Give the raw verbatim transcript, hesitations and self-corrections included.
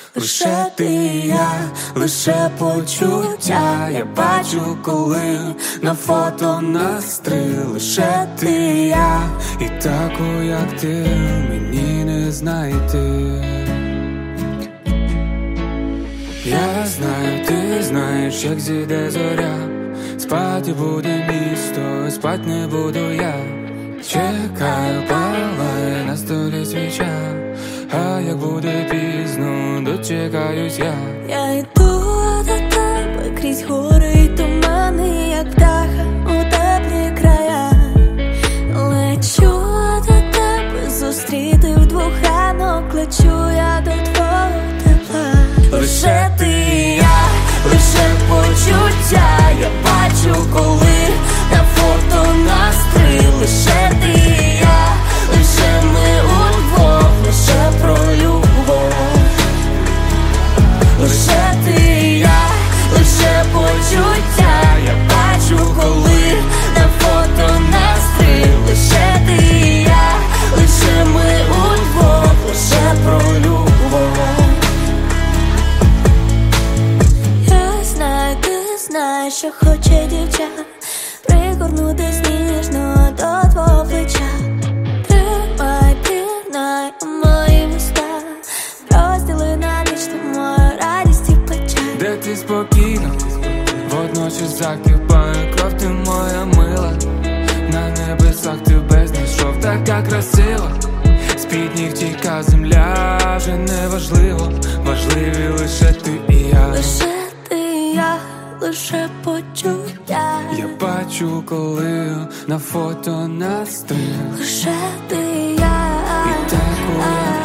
Лише ти і я, лише почуття я бачу, коли на фото настрій. Лише ти і я, і таку, як ти, мені не знайти. Я знаю, ти знаєш, як зійде зоря. Спати буде місто, спать не буду я. Чекаю, палає на столі свіча. А як буде пізно, дочекаюсь я. Я йду до тебе крізь гори й тумани, як птаха у теплі края. Лечу до тебе, зустріти вдвох ранок, лечу я до твого тепла. Лише ти і я, лише почуття я бачу, коли на фото настрій. Лише ти і я, лише ми удвох, лише про любов. Лише ти і я, лише почуття я бачу, коли на фото настрій. Лише ти і я, лише ми удвох, лише про любов. Я знаю, ти знаєш, що хоче дівча, пригорнутись ніжно до твого плеча. Тримай, пірнай у мої вуста, розділи на ніч мою радість і печаль. Де ти спокійно, водночас закипає кров, ти моя мила. На небесах тебе знайшов, така красива. З-під ніг тіка земля, вже не важливо, важливі лише ти і я. Лише ти і я, лише почуття Я бачу, коли на фото настрій. Лише ти і я, І таку, як